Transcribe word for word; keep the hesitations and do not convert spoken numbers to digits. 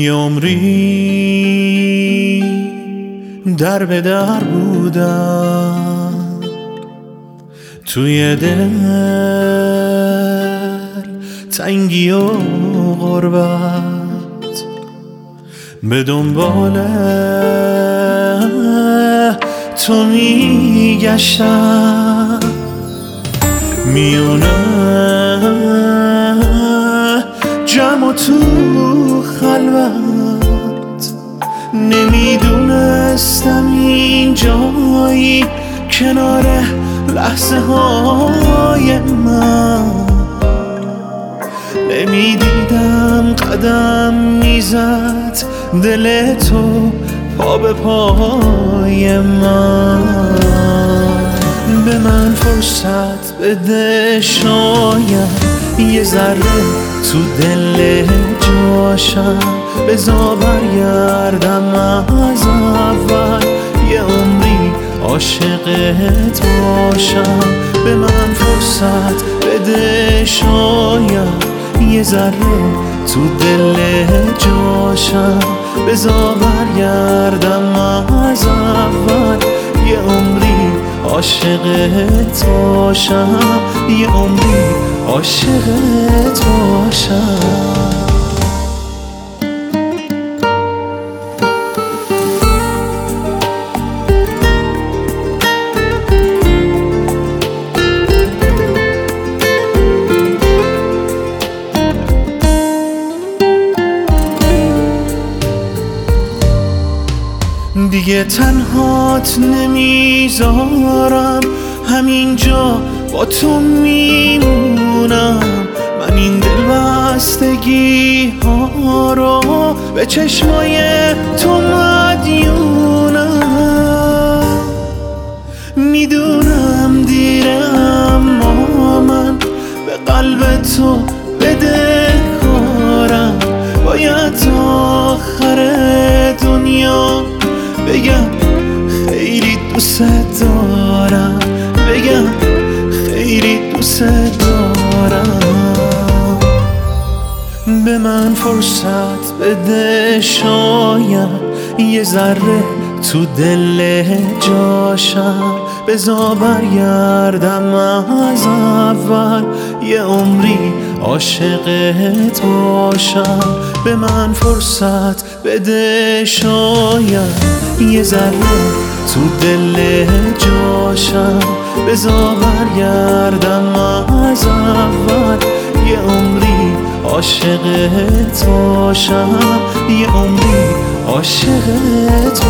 یه عمری در به در بودم توی دل تنگی و غربت، به دنبال تو میگشتم میونه جمع و تو خلوت. نمیدونستم این جایی کنار لحظه های من، نمیدیدم قدم میزد دل تو پا به پای من. به من فرصت بده شاید یه ذره تو دل جاشم، بذار برگردم از اول یه عمری عاشقت باشم. به من فرصت بده شاید یه ذره تو دل جاشم، بذار برگردم از اول یه عمری عاشقت باشم، یه عمری عاشقت باشم. دیگه تنهات نمیذارم، همینجا با تو میمونم. من این دل بستگی ها رو به چشمای تو مدیونم. میدونم دیره اما من به قلب تو بده کارم، باید تا آخر دنیا بگم خیلی دوست دارم، بگم خیلی دوست دارم. به من فرصت بده شاید یه ذره تو دل جاشم، بذار برگردم از اول یه عمری عاشقت باشم. به من فرصت بده شاید یه ذره تو دل جاشم، بذار برگردم از اول یه عمری عاشقت باشم، یه عمری عاشقت